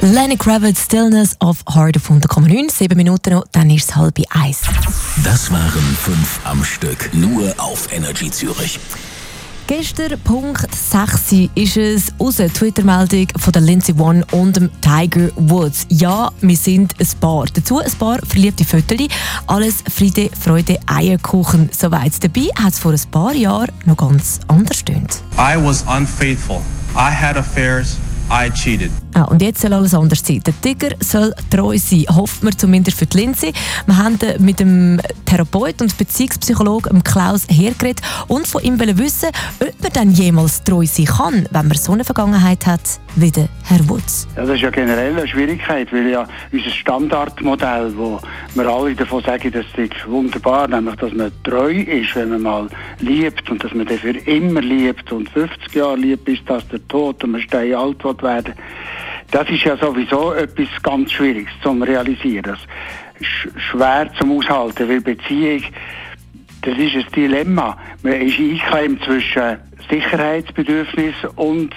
Lenny Kravitz, Stillness of Heart auf 100,9. 7 Minuten noch, dann ist es 12:30. Das waren 5 am Stück, nur auf Energy Zürich. Gestern Punkt 6 ist es aus der Twitter-Meldung von der Lindsay Vonn und dem Tiger Woods. Ja, wir sind ein Paar. Dazu ein paar verliebte Fotos. Alles Friede, Freude, Eierkuchen. Soweit dabei hat es vor ein paar Jahren noch ganz anders gestöhnt. I was unfaithful. I had affairs. I cheated. Und jetzt soll alles anders sein. Der Tiger soll treu sein, hofft man zumindest für die Lindsay. Wir haben mit dem Therapeut und Beziehungspsychologen Klaus hergeredet und von ihm wissen, ob man dann jemals treu sein kann, wenn man so eine Vergangenheit hat wie der Herr Woods. Ja, das ist ja generell eine Schwierigkeit, weil ja unser Standardmodell, wo wir alle davon sagen, das ist wunderbar, nämlich, dass man treu ist, wenn man mal liebt und dass man dann für immer liebt und 50 Jahre liebt, bis das der Tod und man steinalt werden. Das ist ja sowieso etwas ganz Schwieriges zum Realisieren. Das ist schwer zum Aushalten, weil Beziehung, das ist ein Dilemma. Man ist eingeklemmt zwischen Sicherheitsbedürfnis und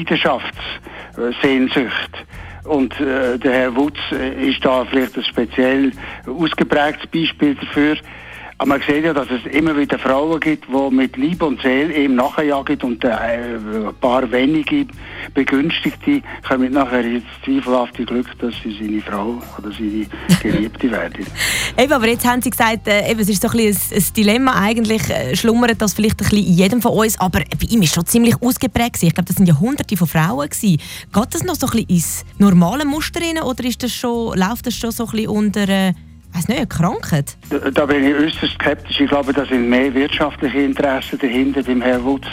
Leidenschaftssehnsucht. Und der Herr Woods ist da vielleicht ein speziell ausgeprägtes Beispiel dafür. Aber man sieht ja, dass es immer wieder Frauen gibt, die mit Liebe und Seele ihm nachjagen und ein paar wenige Begünstigte kommen nachher ins zweifelhafte Glück, dass sie seine Frau oder seine Geliebte werden. Eben, aber jetzt haben Sie gesagt, es ist so ein bisschen ein Dilemma. Eigentlich schlummert das vielleicht ein bisschen in jedem von uns, aber bei ihm ist schon ziemlich ausgeprägt. Ich glaube, das sind ja Hunderte von Frauen gewesen. Geht das noch so ein bisschen ins normale Muster rein oder ist das schon, läuft das schon so ein bisschen unter eine Krankheit? Da bin ich äußerst skeptisch. Ich glaube, da sind mehr wirtschaftliche Interessen dahinter beim Herrn Woods.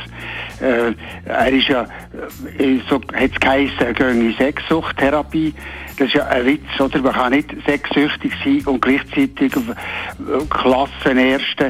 Er ist ja, so hat es geheißen, er gehe in Sexsuchttherapie. Das ist ja ein Witz, oder? Man kann nicht sexsüchtig sein und gleichzeitig Klassenerste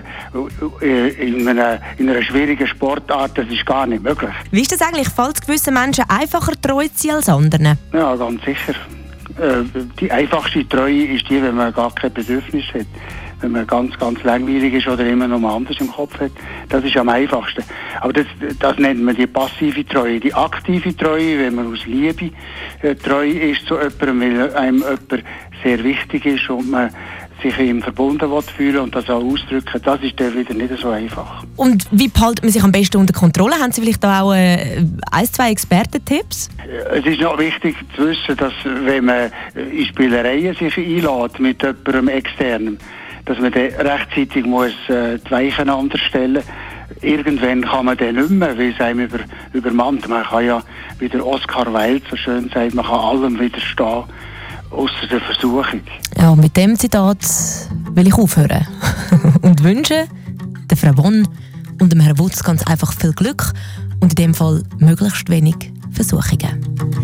in einer schwierigen Sportart. Das ist gar nicht möglich. Wie ist das eigentlich? Fällt es gewissen Menschen einfacher treu zu sein als anderen? Ja, ganz sicher. Die einfachste Treue ist die, wenn man gar kein Bedürfnis hat. Wenn man ganz, ganz langweilig ist oder immer noch mal anders im Kopf hat. Das ist am einfachsten. Aber das nennt man die passive Treue. Die aktive Treue, wenn man aus Liebe treu ist zu jemandem, weil einem jemand sehr wichtig ist und man sich ihm verbunden fühlen und das auch ausdrücken, das ist dann wieder nicht so einfach. Und wie behält man sich am besten unter Kontrolle? Haben Sie vielleicht auch 1-2 Expertentipps? Es ist noch wichtig zu wissen, dass wenn man in Spielereien sich einlädt mit jemandem externem, dass man dann rechtzeitig muss die Weichen anders stellen. Irgendwann kann man dann nicht mehr, weil es einem übermannt. Man kann ja, wie der Oscar Wilde so schön sagt, man kann allem widerstehen, ausser der Versuchung. Ja, mit dem Zitat will ich aufhören. Und wünsche der Frau Vonn und dem Herrn Woods ganz einfach viel Glück und in dem Fall möglichst wenig Versuchungen.